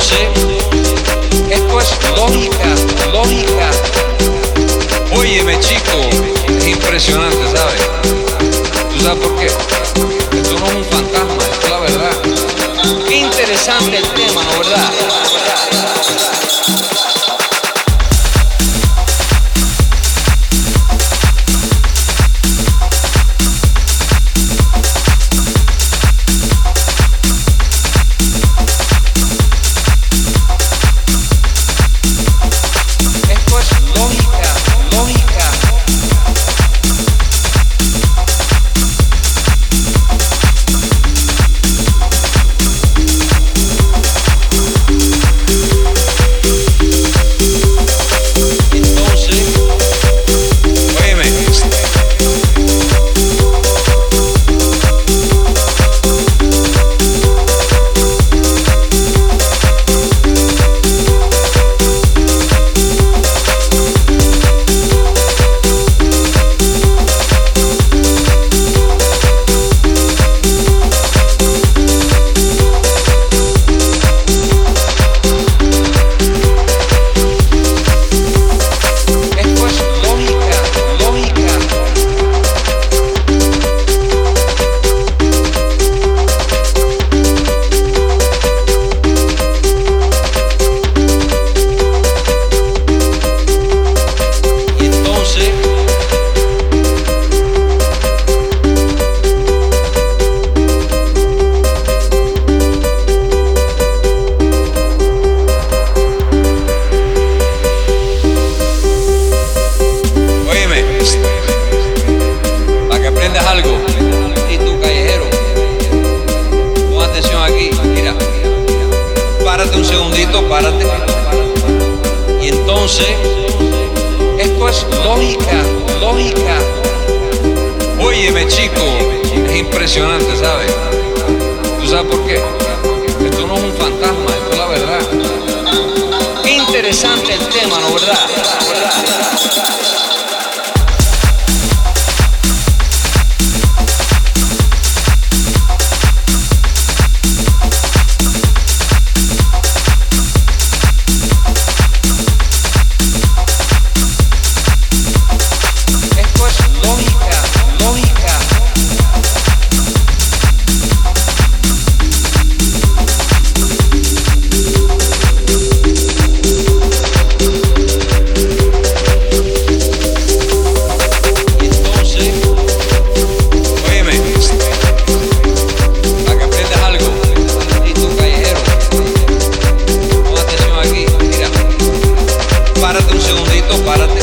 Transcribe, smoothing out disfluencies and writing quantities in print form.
Entonces, esto es lógica, lógica. Óyeme, chico, es impresionante, ¿sabes? ¿Tú sabes por qué? Esto no es un fantasma, esto es la verdad. Qué interesante el tema, ¿no, verdad? Algo. Y tú, callejero, pon atención aquí, mira, párate un segundito, párate. Y entonces, esto es lógica, lógica. Óyeme, chico, es impresionante, ¿sabes? ¿Tú sabes por qué? Esto no es un fantasma, esto es la verdad. Qué interesante el tema, ¿no, verdad? Párate un segundito, párate.